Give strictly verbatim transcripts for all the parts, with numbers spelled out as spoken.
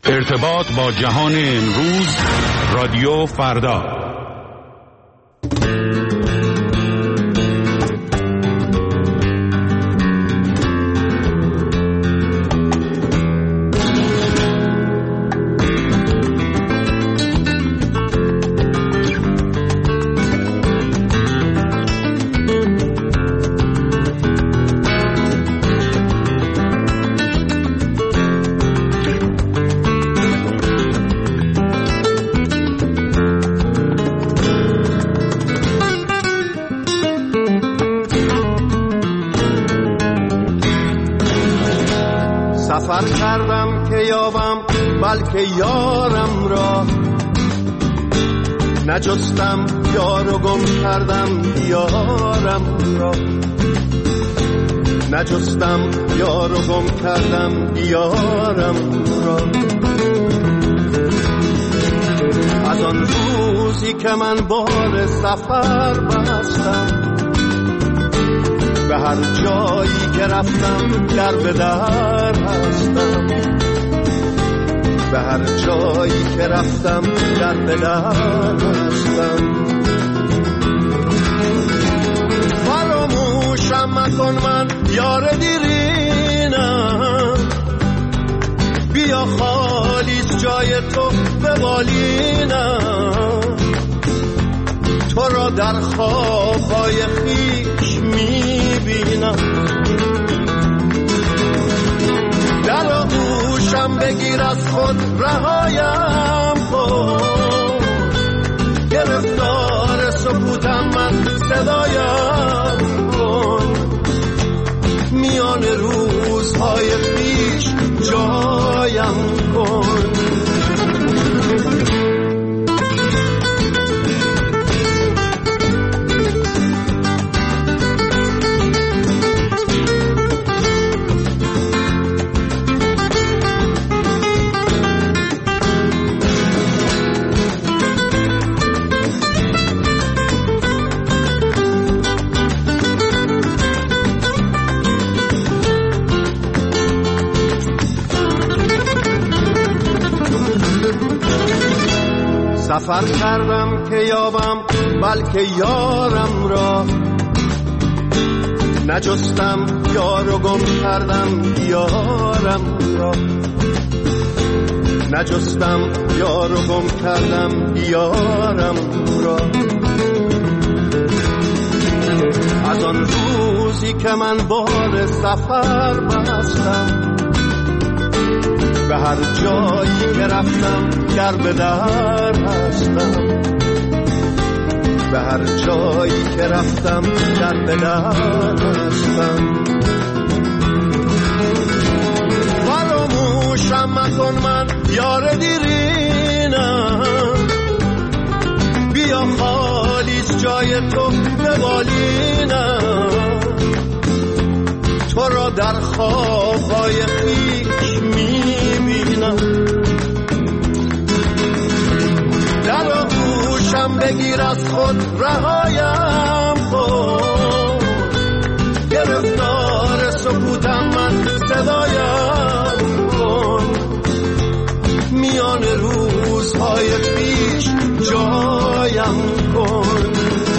ارتباط با جهان امروز، رادیو فردا. سفر کردم که یابم بلکه یارم را، نجستم یار و گم کردم یارم را، نجستم یار و گم کردم یارم را. از آن روزی که من بار سفر بستم، به هر جایی که رفتم در به در هستم، به هر جایی که رفتم در به در هستم. فراموشم مکن من یار دیرینم، بیا خالیست جای تو به بالینم، تو را در خوابهای خویش میبینم. در آغوشم بگیر از خود رهایم کن، گرفتار سکوتم من صدایم کن، میان روزهای پیش جایم کن. سفر کردم که یابم بلکه یارم را، نجستم یار و گم کردم یارم را، نجستم یار و گم کردم یارم را. از آن روزی که من بار سفر بستم، به هر جایی که رفتم در به در هستم، به هر جایی که رفتم در به در هستم. فراموشم مکن من یار دیرینم، بیا خالیست جای تو به بالینم، تو را در خوابهای خویش میبینم. در آغوشم بگیر از خود رهایم کن، گرفتار سکوتم من صدایم کن، میان روزهای پیش جایم کن.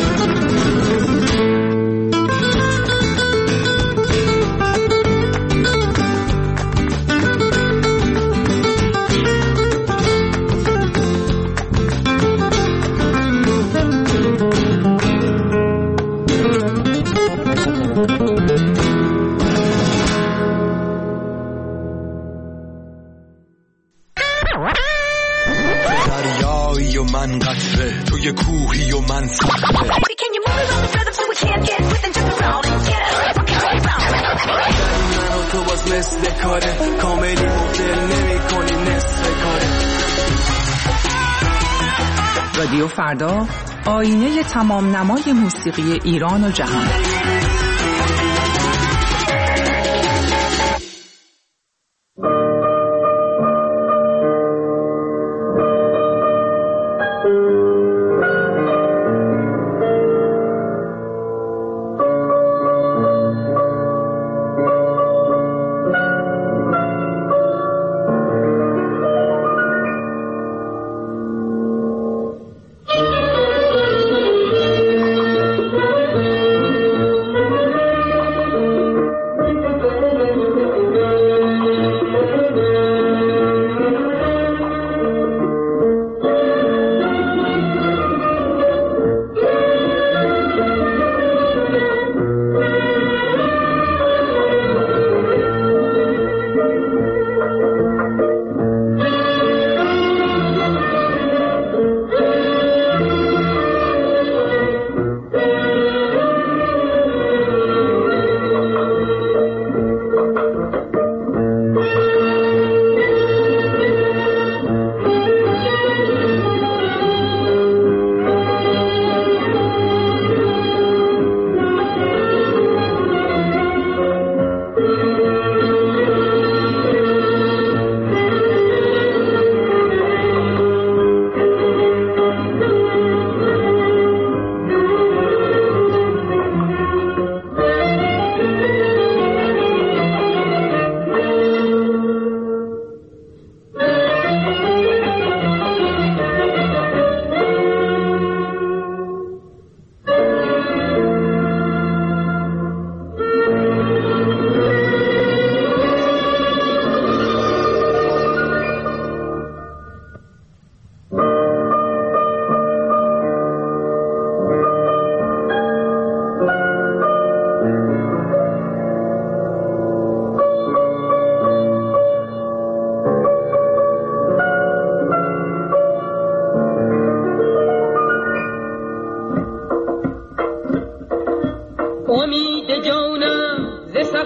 دریایی و من قطره، توی کوهی و من صخره. من و تو باز مثل کاره، کاملی مبدل نمی کنی نصف کاره. رادیو فردا، آینه تمام نمای موسیقی ایران و جهان.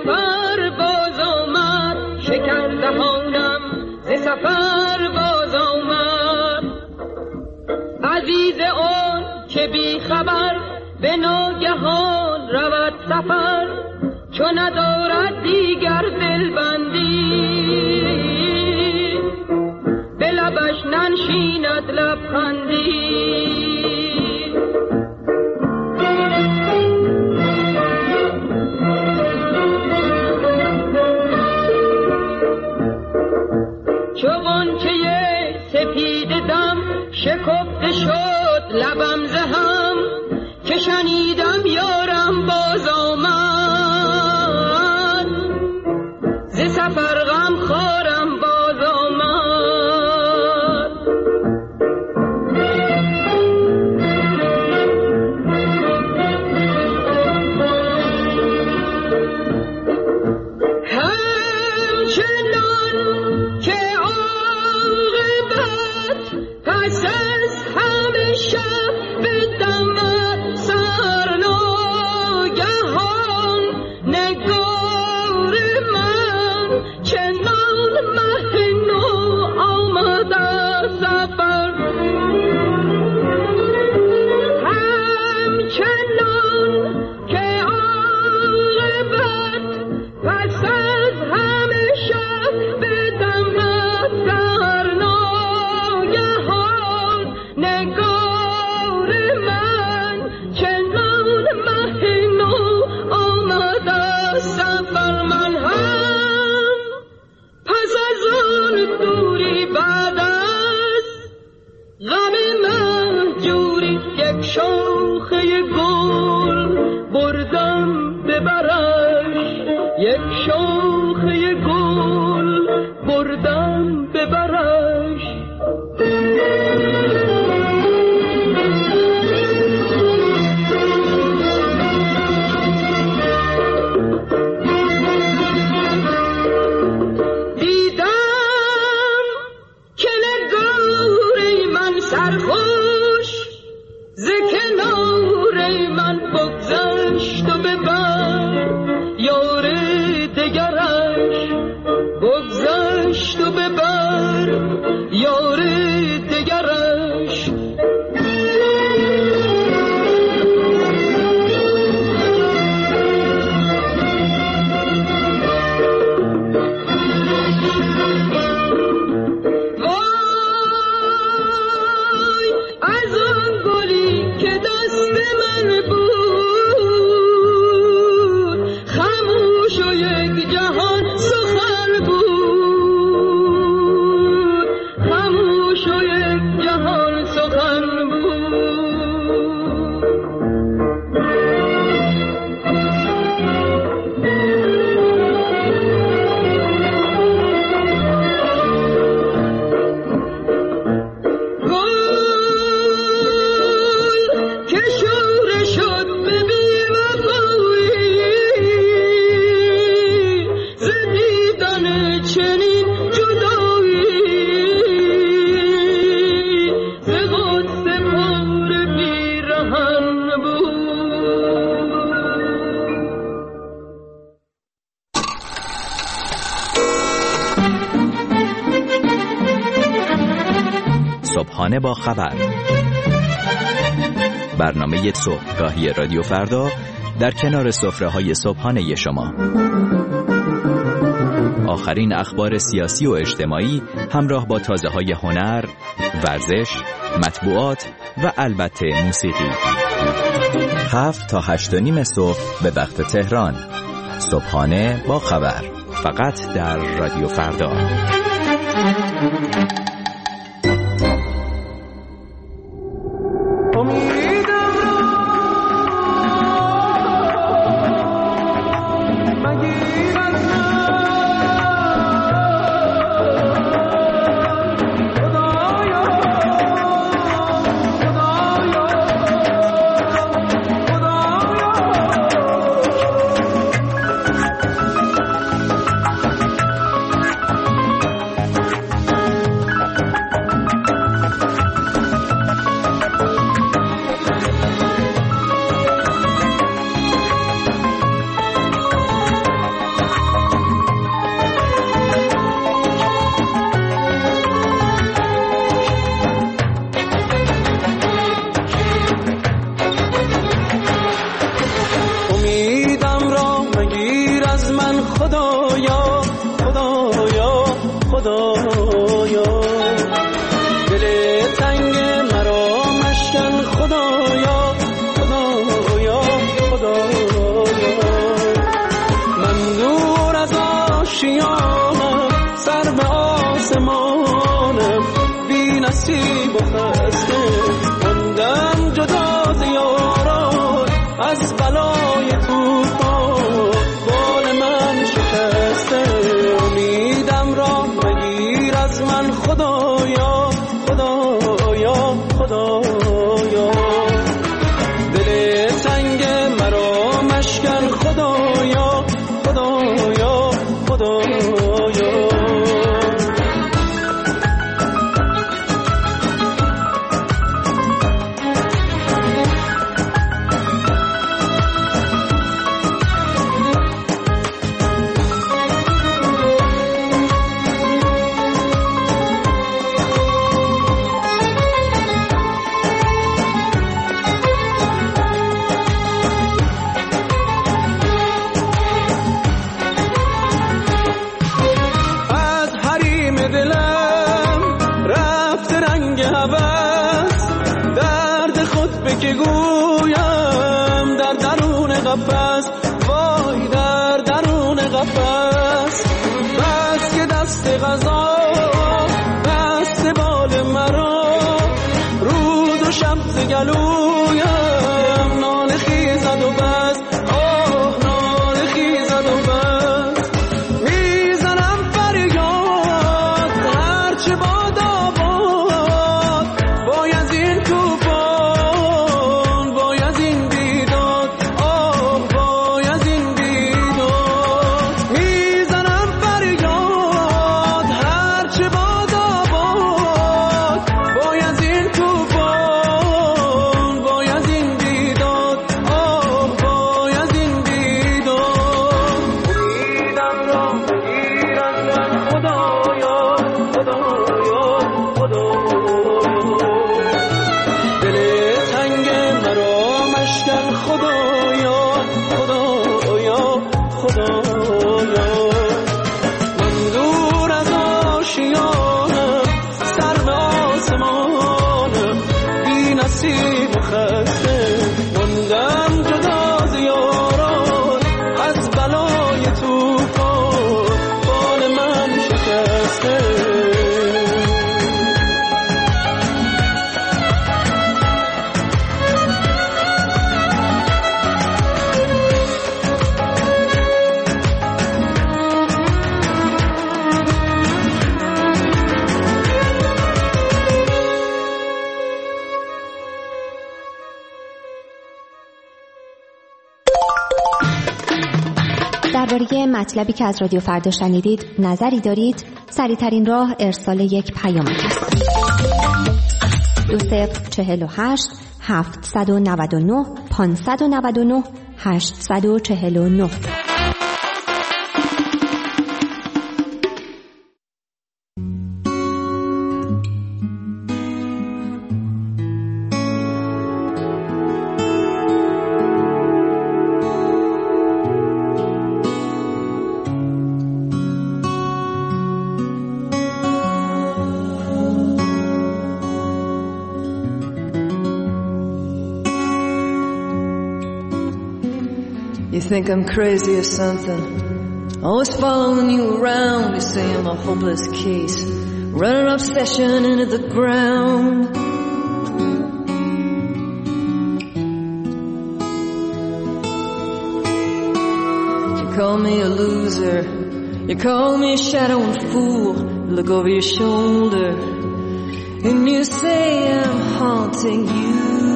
سفر باز آمد، شکر دهانم ز سفر باز آمد. عزیز اون که بی خبر به ناگهان رود سفر، چون ندارد دیگر دلبندی به لبش ننشیند لبخندی. چون که سپید دم شکفته شد لبم ز هم، که شنیدم یارم باز آمد، ز سفر غم خارم باز آمد. همچنان که عاقبت پس از همه شب بدمد سرناگهان، نگار من چنان مه نو آمد از سفر. همچنان که عاقبت پس از همه شب بدمد سرناگهان، نگار من چنان مه نو آمد از سفر. من هم پس از اون دوری بعد از غم مهجوری، یک شاخه گل بردم ببرش، یک شاخه گل بردم ببرش. دیدم که نگاری من سرخوش ز کنار من بگذشت و ببر یار دگرش، بگذشت و ببر یار دگرش. وای از آن گلی که دست من بود، خاموش و یک جهان سخن بود، خاموش و یک جهان سخن بود. گل که شوره شد به بی‌وفایی، ز دیدن چنین جدایی، ز غصه پر پیرهن بود. صبحانه با خبر، برنامه صبحگاهی رادیو فردا در کنار سفره‌های صبحانه شما. آخرین اخبار سیاسی و اجتماعی همراه با تازه‌های هنر، ورزش، مطبوعات و البته موسیقی. هفت تا هشت و نیم صبح به وقت تهران. صبحانه با خبر، فقط در رادیو فردا. خدایا خدایا خدایا دل تنگ مرا مشکن خدایا خدایا خدایا که گویم در درون قفس وای در درون قفس بس که دست غذا بست بال مرا روز و شب ز گلویم ناله خیزد و بس آه ناله خیزد و بس میزنم فریاد هرچه باد آباد وای از این توفان درباره مطلبی که از رادیو فردا شنیدید نظری دارید؟ سریع‌ترین راه ارسال یک پیامک است. دو صفر چهل و هشت هفتصد و نود و نه پانصد و نود و نه هشتصد و چهل و نه. Think I'm crazy or something, always following you around. You say I'm a hopeless case, running obsession into the ground. You call me a loser, you call me a shadow and fool. You look over your shoulder and you say I'm haunting you.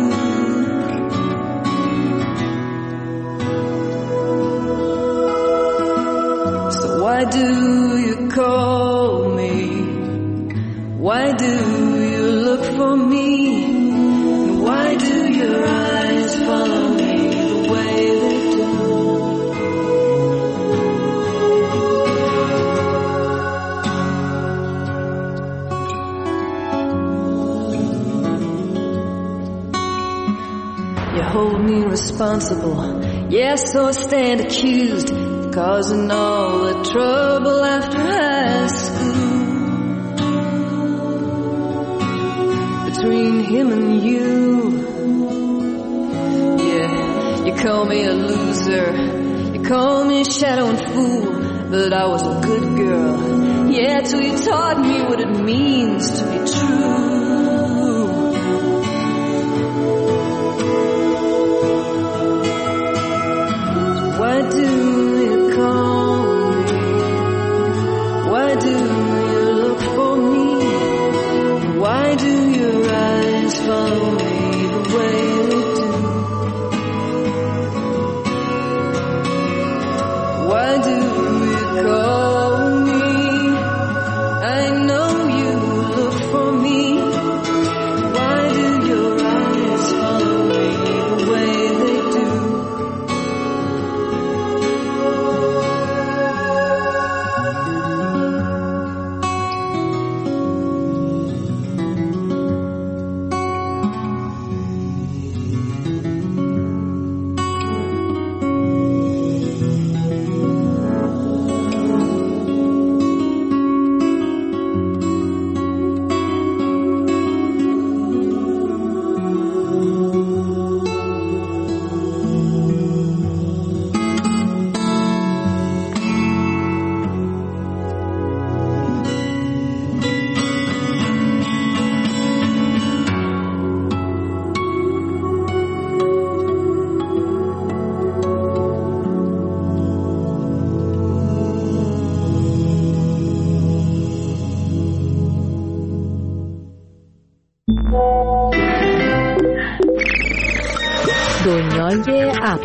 Why do you call me? Why do you look for me? Why do your eyes follow me the way they do? You hold me responsible, yes, so I stand accused, causing all the trouble after high school. Between him and you, yeah, you call me a loser, you call me a shadow and fool, but I was a good girl, yeah, till you taught me what it means to be true. So why do you call me? Why do you look for me? دنیای اپ.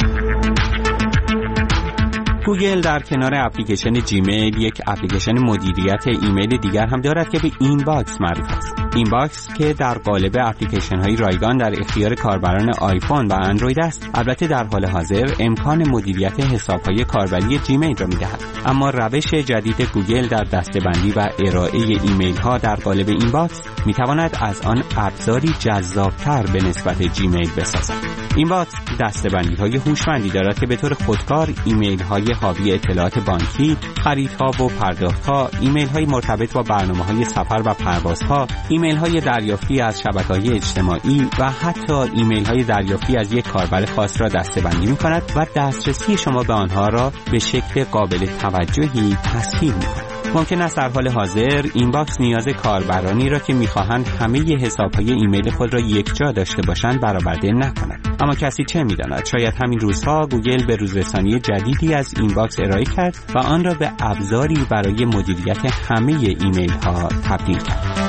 گوگل در کنار اپلیکیشن جیمیل یک اپلیکیشن مدیریت ایمیل دیگر هم دارد که به اینباکس معروف است. اینباکس که در قالب اپلیکیشن های رایگان در اختیار کاربران آیفون و اندروید است، البته در حال حاضر امکان مدیریت حساب های کاربری جیمیل را می‌دهد. اما روش جدید گوگل در دسته‌بندی و ارائه ایمیل ها در قالب اینباکس می‌تواند از آن ابزاری جذاب‌تر به نسبت جیمیل بسازد. اینباکس دسته‌بندی‌های هوشمندی دارد که به طور خودکار ایمیل‌های حاوی اطلاعات بانکی، خریدها و پرداخت‌ها، ایمیل‌های مرتبط با برنامه‌های سفر و پروازها، ایمیل‌های دریافتی از شبکه‌های اجتماعی و حتی ایمیل‌های دریافتی از یک کاربر خاص را دسته‌بندی می‌کند و دسترسی شما به آنها را به شکل قابل توجهی تسهیل می‌کند. ممکن است در حال حاضر اینباکس نیاز کاربرانی را که می‌خواهند همه حساب‌های ایمیل خود را یکجا داشته باشند برآورده نکند. اما کسی چه می‌داند؟ شاید همین روزها گوگل به روزرسانی جدیدی از اینباکس ارائه کرد و آن را به ابزاری برای مدیریت همه ایمیل‌ها تبدیل کرد.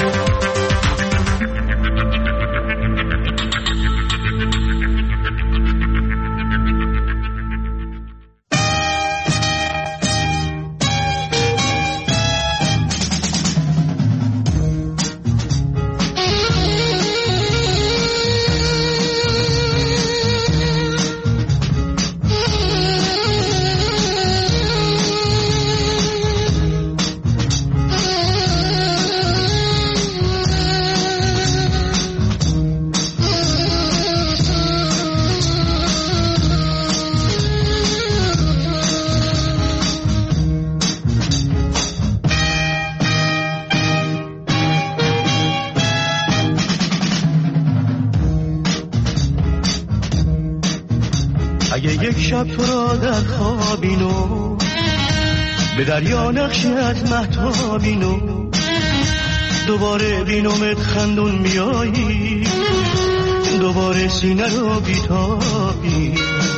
اگه یک شب تو را در خوابینو به دریا نقشت مهتابینو دوباره بینومت خندون میایی دوباره سینه رو بیتابی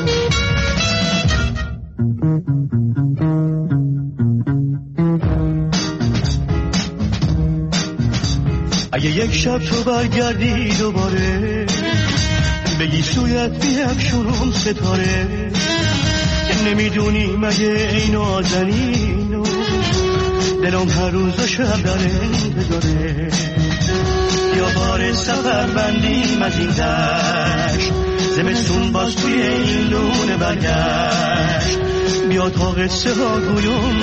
اگه یک شب تو برگردی دوباره بگی سویت بیفشونم ستاره نمیدونی مگه ای نازنینو دلم هر روز و شب در انتظاره یا بار سفر بندیم از این دشت زمستون باز توی این لونه برگشت بیا تا قصه ها گویم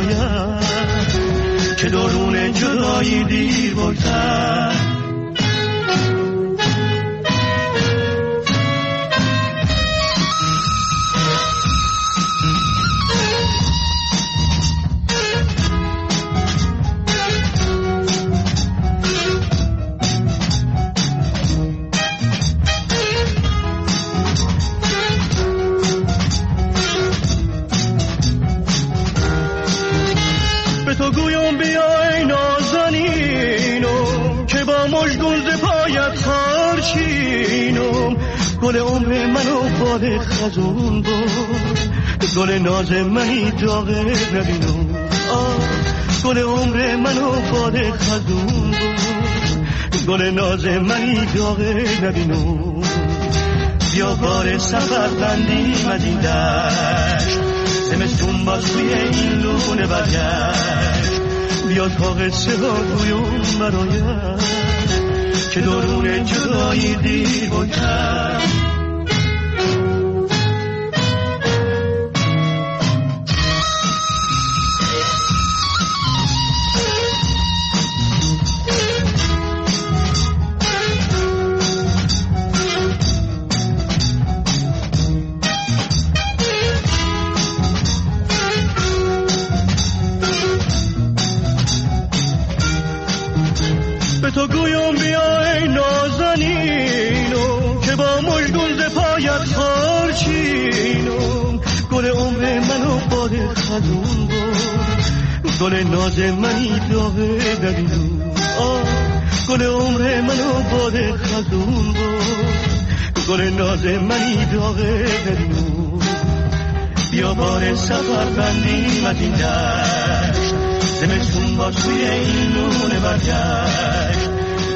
برایت که درون جدایی دیر بگذر تو گویم بیای نازنینم که با مژگون ز پایت خارچینم گل عمر منو باد خزون بود گل ناز منی داغه نبینم گل عمر منو باد خزون بود گل ناز منی داغه نبینم بیا بار سفر بندیم از این دشت زمستون باز توی این لونه برگشت بیا تا قصه ها گویم برایت که درون جدایی دیر بگذر تو گویم بیای نازنینم که با مژگون ز پایت خارچینم گل عمر منو باد خزون بود گل ناز منی داغه نبینم گل عمر منو باد خزون بود گل ناز منی داغه نبینم بیا بار سفر بندیم از این دشت زمستون با توی این لونه برگشت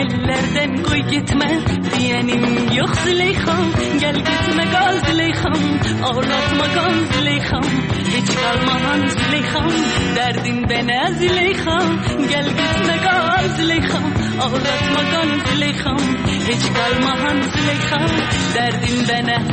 ellerden koy gitme diyenim yok Züleyxam. Gel gitme gal Züleyxam, ağlatma gal Züleyxam. Hiç kalmahan Züleyxam, derdin bana Züleyxam. Gel gitme gal Züleyxam, ağlatma gal Züleyxam. Hiç kalmahan Züleyxam, derdin bana.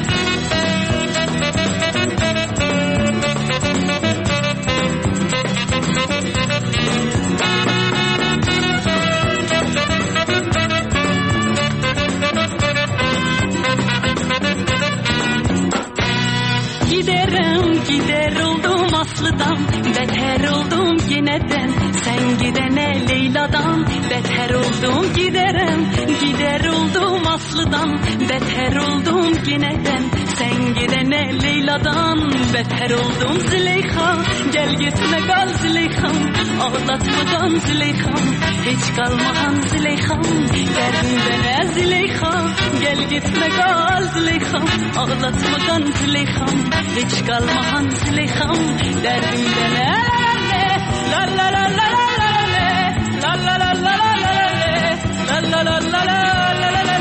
Giderim gider oldum Aslı'dan, beter oldum yineden. Sen gidene Leyla'dan, beter oldum giderim. Gider oldum Aslı'dan, beter oldum yineden. Sen gidene Leyla'dan, beter oldum Züleyxa. Gel gitme kal Züleyxam, ağlatma kal Züleyxam. Hiç kalmahan Züleyxam, derdin bana Züleyxa. Gel gitme kal Züleyxam, ağlatma kal Züleyxam. Hiç kalmahan Züleyxam, derdin bana. La la la la la la la la la la la la la la la la.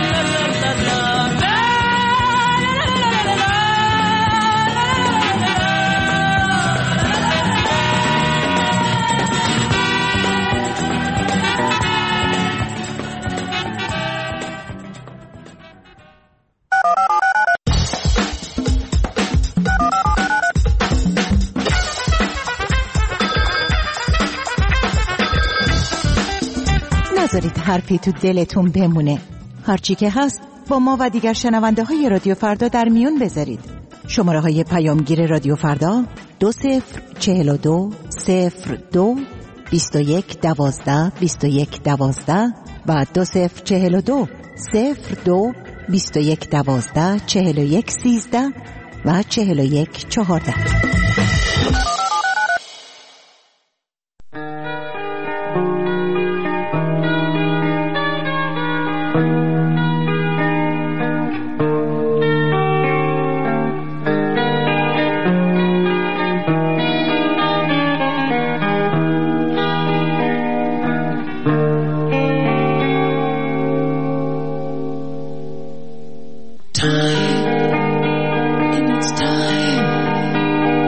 نذارید حرفی تو دلتون بمونه. هرچی که هست با ما و دیگر شنونده های رادیو فردا در میون بذارید. شماره های پیامگیر رادیو فردا دو صفر چهل و دو صفر دو بیست و یک دوازده بیست و یک دوازده و دو صفر چهل و دو صفر دو بیست و یک دوازده چهل و یک سیزده و چهل و یک چهارده. Time, in its time,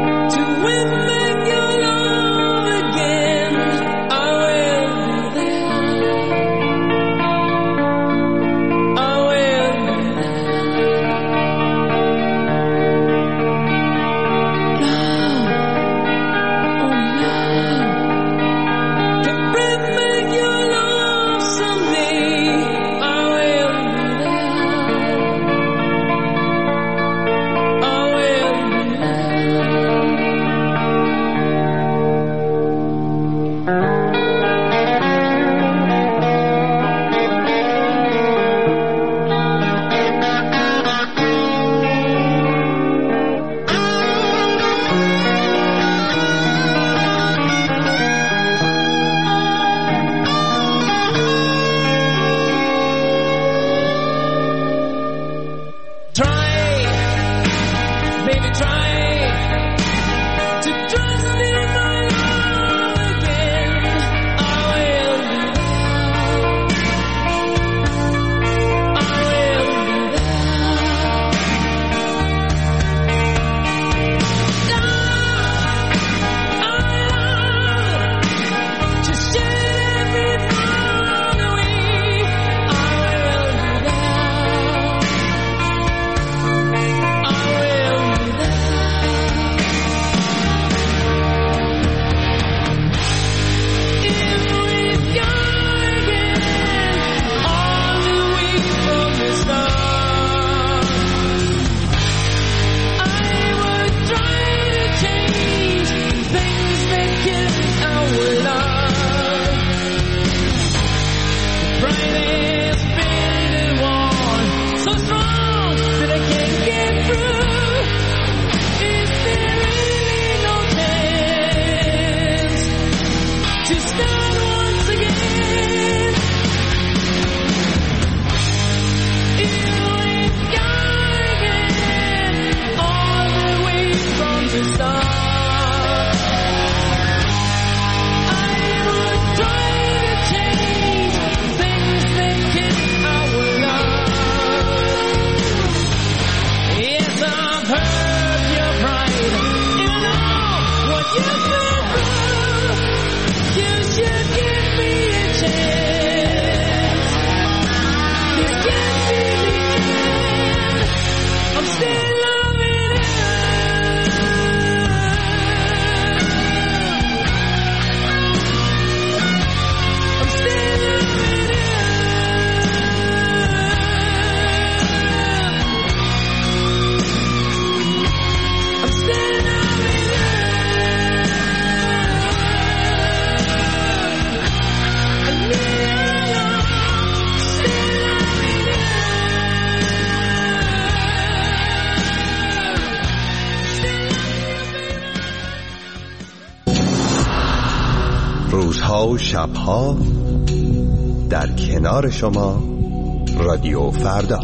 روزها و شبها در کنار شما رادیو فردا.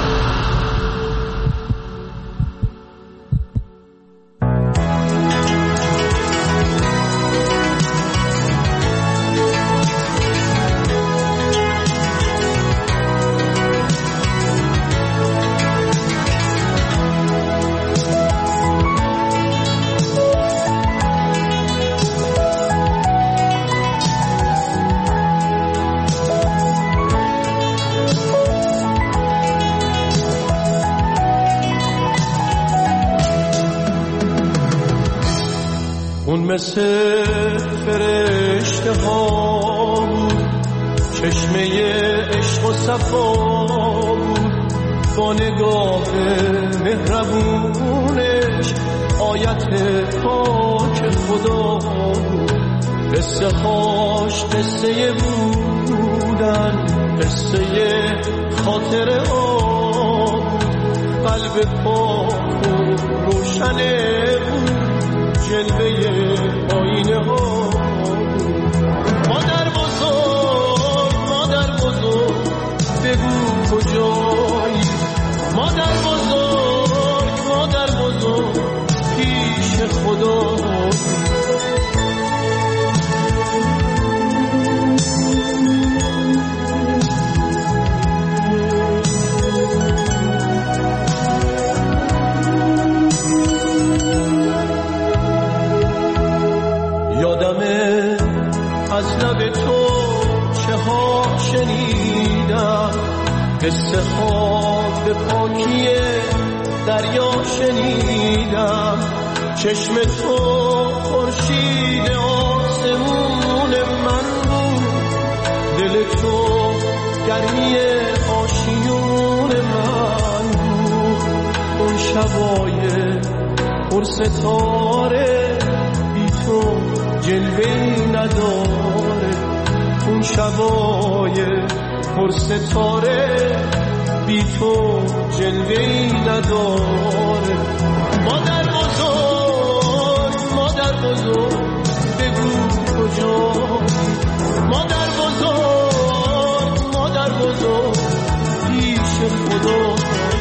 مثل فرشته ها بود، چشمه عشق و صفا بود، با نگاه مهربونش آیت پاک خدا بود. قصه هاش قصه بودن، قصه خاطر ها بود، قلب پاک و روشنه بود، جلوه آینه ها. مادر بزرگ مادر بزرگ بگو کجایی، مادر بزرگ مادر بزرگ پیش خدا. یادمه از لب تو چه ها شنیدم، قصه ها به پاکی دریا شنیدم. چشم تو خورشید آسمون من بود، دل تو گرمی آشیون من بود. اون شبای پر ستاره بی تو جلوه‌ای نداره، اون شبای پر ستاره بی تو جلوه‌ای نداره. مادر بزرگ مادر بزرگ بگو کجایی، مادر بزرگ مادر بزرگ پیش خدا.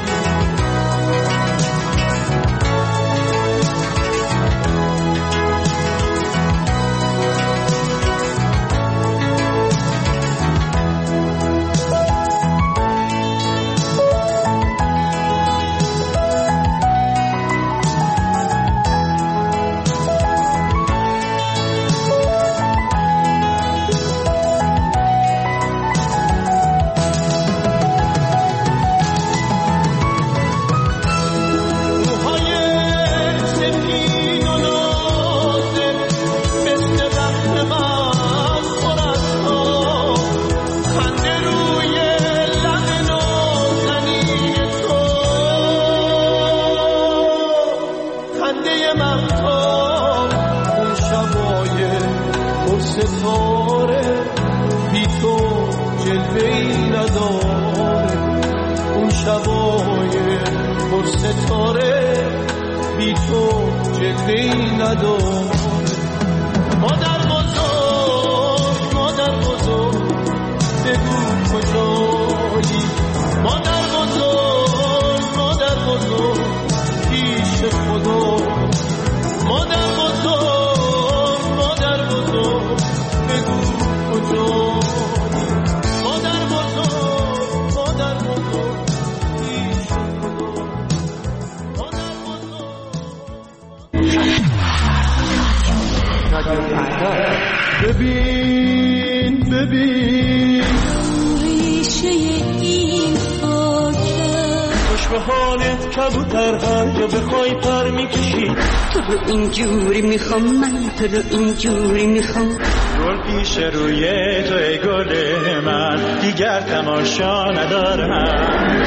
ببین ببین ریشه این خاکه، خوش به حالت کبوتر هر جا بخوای پر میکشی. تو رو اینجوری میخوام من، تو رو اینجوری میخوام. گل پیش روی تو ای گل من، دیگر تماشا ندارم.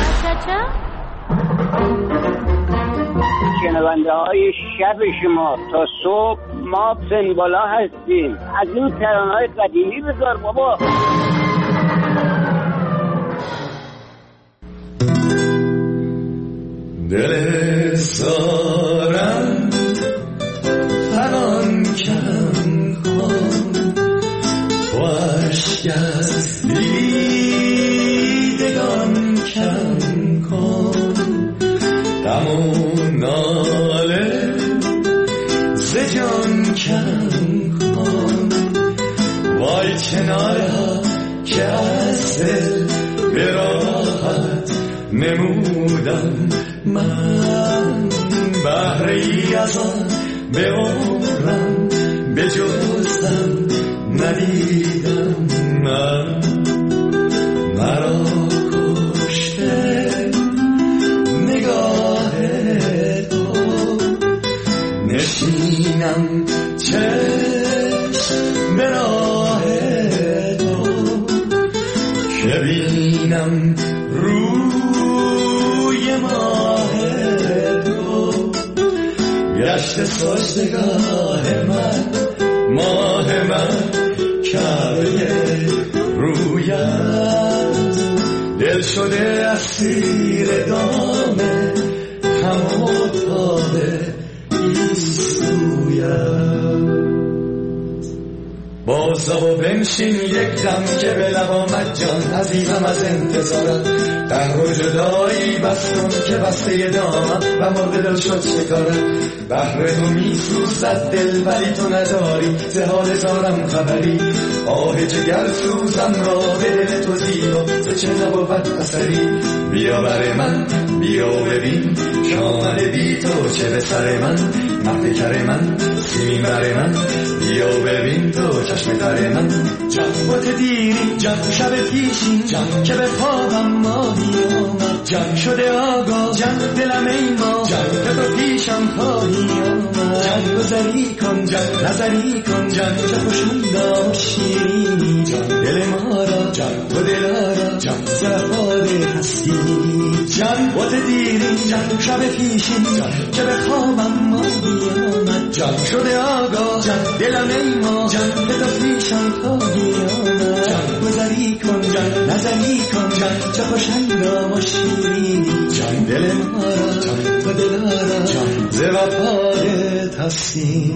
شنونده های شب شما تا صبح ما سنبالا هستیم. از این ترانه‌های قدیمی بذار بابا. دل سارم فنان کن کن، نمودم من بهره ای از آن به عمرم به جزم ندیدم من مرا کشته نگاه تو نشینم چشم به راه تو که بینم روی ماه تو گشت سجدگاه من ماه من کعبه رویت دل شده اسیر دام غم و تاب ایستویت بازا و بنشین یک دم که به لب آمد جان عزیزم از انتظارت قهر و جدایی بستم که بسته دامم و مرد دل شد شکارت بهر تو می سوزد دل ولی تو نداری ز حال زارم خبری آه جگر سوزم را به دل تو زیر و ز چه نبود اثری بیا بر من بیا ببین شامل بی تو چه به سر من مرد کر من سیمین بر من بیا ببین تو چشم در من جان بوت دیری جان شب پیشین جان که به خوابم ماهی آمد جان شده آگاه جان دلم ای ما جان که تو پیشم خواهی آمد جان گذری کن جان نظری کن جان که خوشون داشتی جان دل ما را جان تو دلارا جان زهاده هستی جان بوت دیری جان شب پیشین جان که به خوابم ماهی آمد جان شده آگاه جان دلم ای ما جان که تو پیشم خواهی آمد جان گذری کن جان نظری کن جان چه خوشنگام و شیرینی جان دل ما را جان تو دلارا جان ز وفادت هستی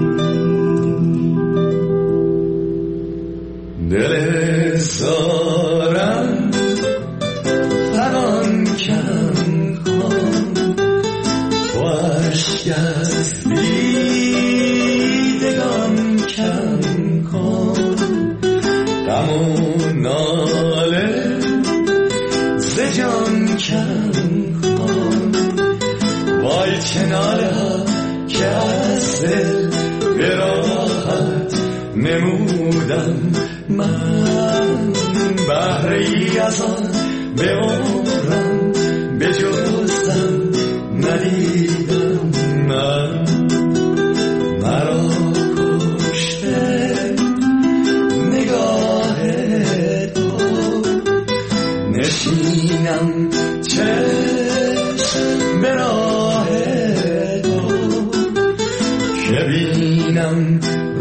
دل زارم فران کم کن و عشق از دیدگان کم کن غم و ناله ز جان کم کن وای چه ناله ها که از دل به راحت نمودم من بهره ای از آن به عمرم به جزم ندیدم من مرا کشته نگاه تو نشینم چشم به راه تو که بینم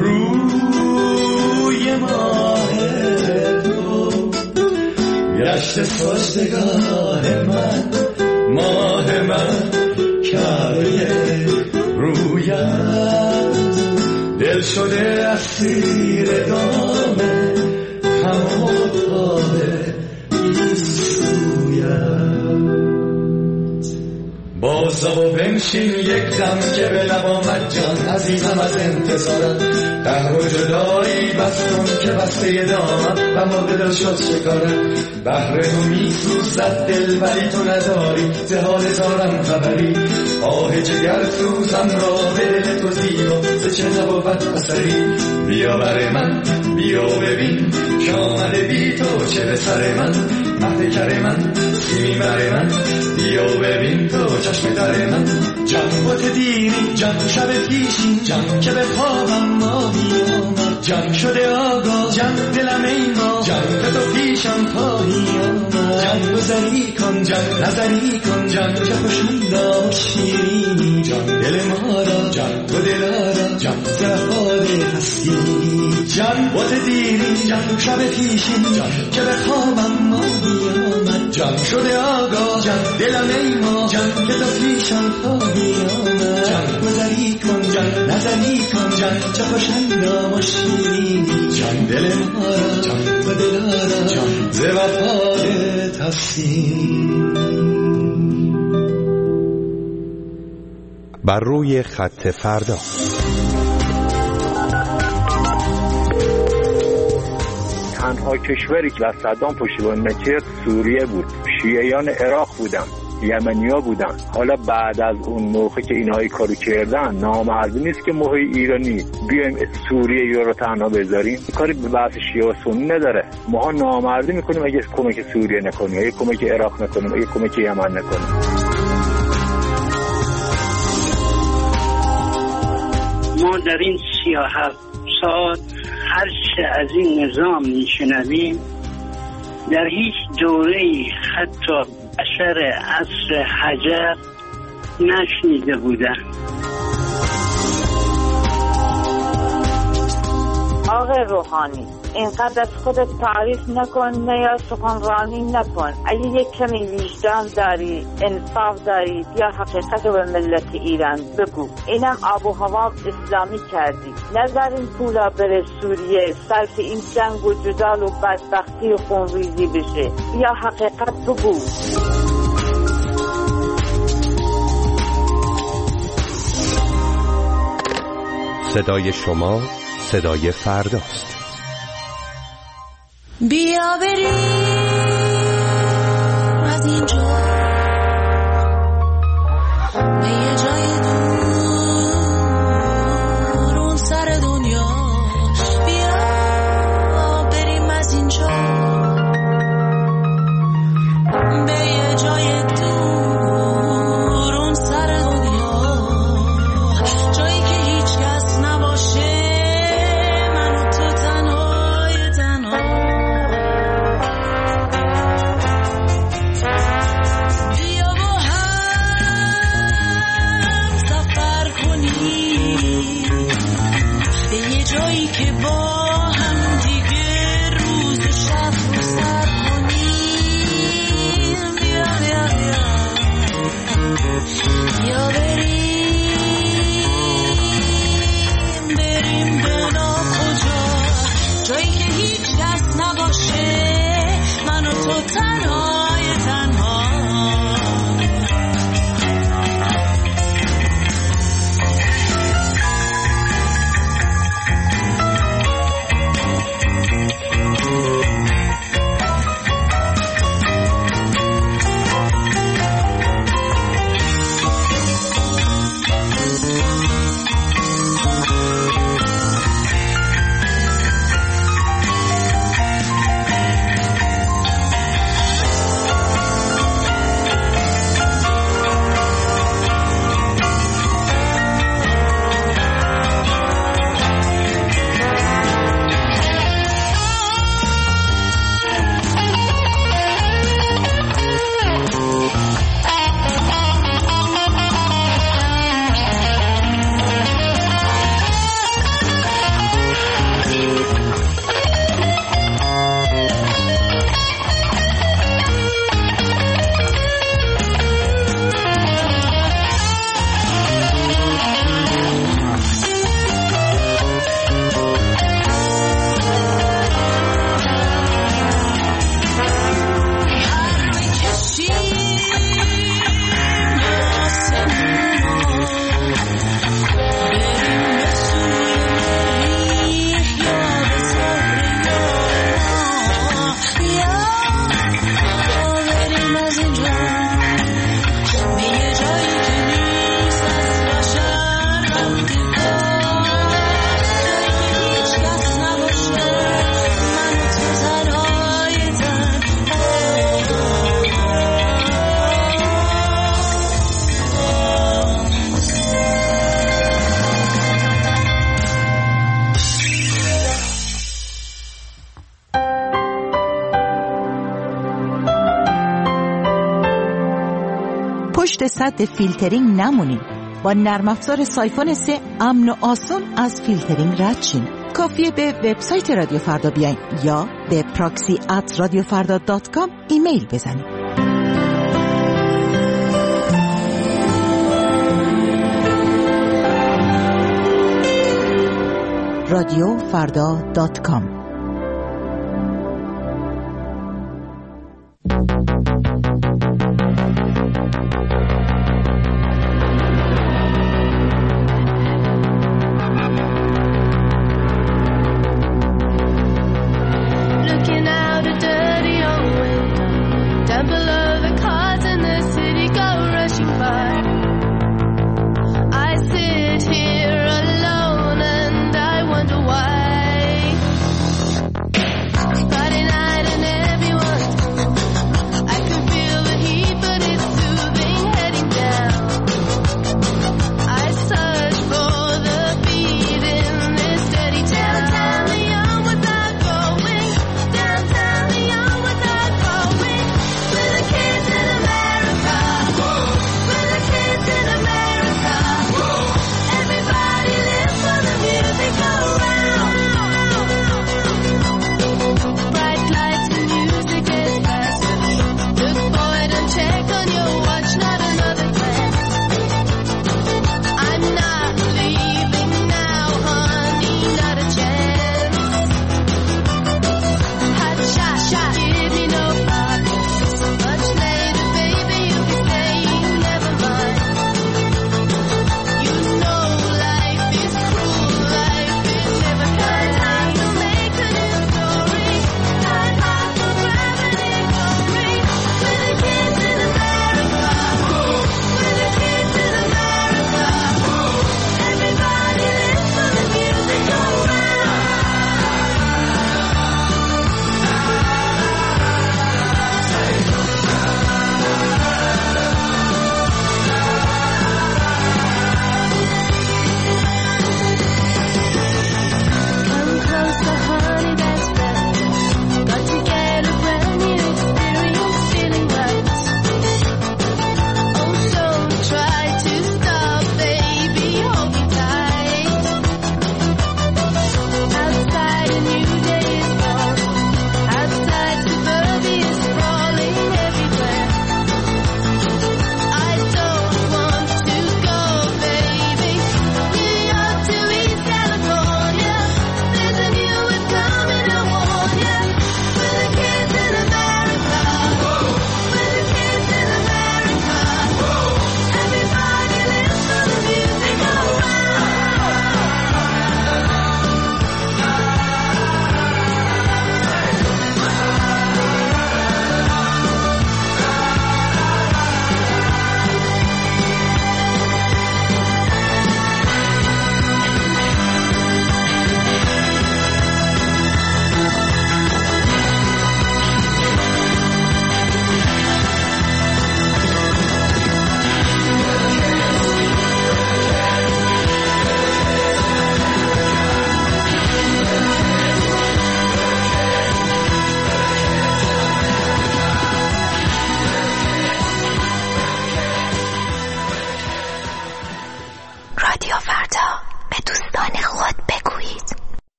روی ماه تو گشت سجدگاه من ماه من کعبه رویت دل شده اسیر دام غم و تاب بازا و بنشین یک دم که به لب آمد جان عزیزم از انتظارت قهر و جدایی بستم که بسته دامم و مرد دل شد شکارت بهر تو می سوزد دل ولی تو نداری ز حال زارم خبری آه جگر سوزم را به دل تو زیر و ز چه نبود اثری بیا بر من بیا ببین شامل بی تو چه به سر من مرد کر من سیمین بر من بیا ببین تو چشم در من جان بوت دیری جان شب پیشین جان که به خوابم ماهی آمد جان شده آگاه جان دلم ای ما جان که تو پیشم خواهی آمد جان گذری کن جان نظری کن جان چه خوشون داشتی جان دل ما را جان تو دلارا جان زهاده هستی جان بوت دیری جان شب پیشین جان که به خوابم ماهی آمد جان شده آگاه جان دلم ای ما جان که تو پیشم خواهی آمد جان گذری کن جان نظری کن جان چه خوشنگام و شیرینی جان دل ما را جان و دلارا جان ز وفادت هستی بر روی خط فردا تنها کشوری که از صدام پشتیبانی نکرد سوریه بود، شیعیان عراق بودن، یمنیا بودن. حالا بعد از اون موقع که اینها کارو کردن نامرئی نیست که ما ایرانی بیایم سوریه رو تنها بذاریم. کاری به بحث شیعه و سنی نداره. ما نامردی میکنیم اگه کمک سوریه نکنیم، اگه کمک عراق نکنیم، اگه کمک یمن نکنیم. ما در این سی و هفت سال هر چه از این نظام میشنویم در هیچ دوره‌ای حتی اثر عصر حجر نشنیده بودن. آقای روحانی اینقدر از خودت تعریف نکن، نه یا سخنرانی نکن. اگه یک کمی وجدان داری، انصاف داری، یا حقیقت رو به ملت ایران بگو. اینم آب و هوا اسلامی کردی. نظر این پولا بره سوریه، صرف این جنگ و جدال و بدبختی و خونریزی بشه. یا حقیقت بگو. صدای شما صدای فرداست. بیا بریم از اینجا به یه جای دور اون سر دنیا. بیا بریم از اینجا به یه جای دور اون سر دنیا، جایی که هیچ کس نباشه، من و تو تنهای تنها. بیا با هم سفر کنیم به یه جایی که با هم دیگه روز و شب رو سر کنیم. بیا بیا بیا بیا بریم بریم به ناکجا، جایی که هیچ کس نباشه، من و تو تنهای تنها. پشت سد فیلترینگ نمونین. با نرم افزار سایفون سه امن و آسون از فیلترینگ رد شین. کافیه به وبسایت رادیو فردا بیاین یا به پراکسی ات رادیو فردا دات کام ایمیل بزنید. رادیو فردا دات کام. Look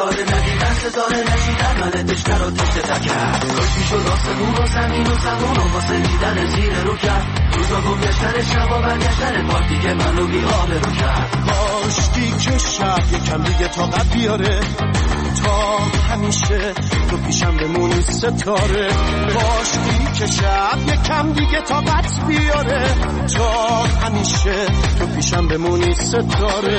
ستاره ندیدن ستاره نشیدن من دشتر و تشت تکر کاش میشد آسمون و زمین و زمان و واسه دیدن زیر رو کرد روزا گم گشتن شبا برگشتن پارتی که منو بی آب رو کرد کاشتی که شب یکم دیگه طاقت بیاره تا همیشه تو پیشم بمونی ستاره کاشتی که شب یکم دیگه طاقت بیاره تا همیشه تو پیشم بمونی ستاره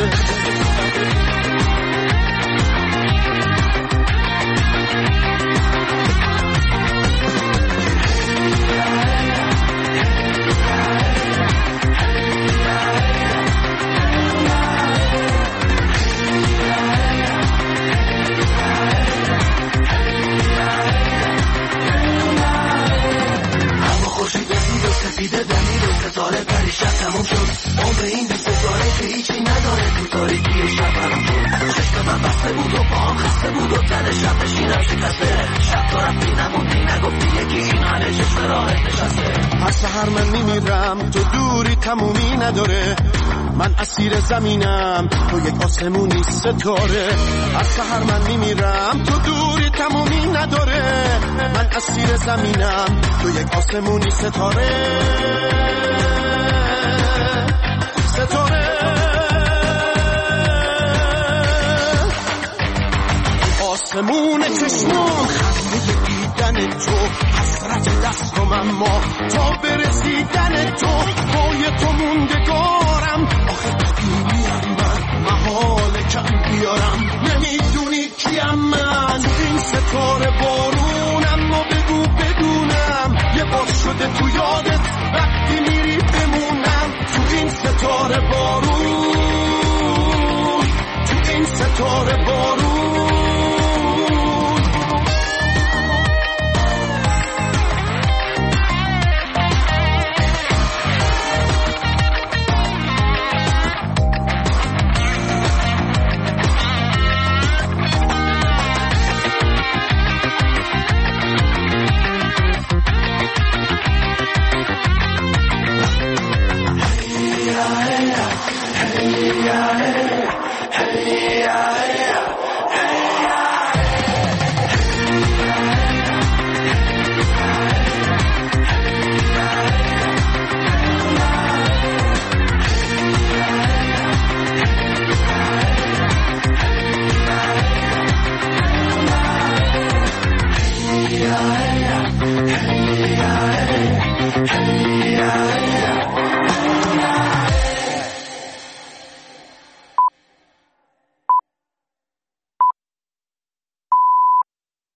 سفیده دمیر و ستاره پریشب تموم شد عمر این بی ستاره که هیچی نداره تو تاریکی شب برام شد چشم من بسته بود و پاهم خسته بود و تن شب نشینم شکسته شب تو رفتی نموندی نگفتی یکی این حاله چشم راهت نشسته هر سحر من میمیرم تو دوری تمومی نداره من اسیر زمینم تو یک آسمونی ستاره هر سحر من میمیرم تو دوری تمومی نداره من اسیر زمینم تو یک آسمونی ستاره ستاره آسمون چشمام خنده دیدن تو حسرت دستم اما تا برسیدن تو پای تو موندگارم آخه طبیعیم من محال کم بیارم نمیدونی کیم من این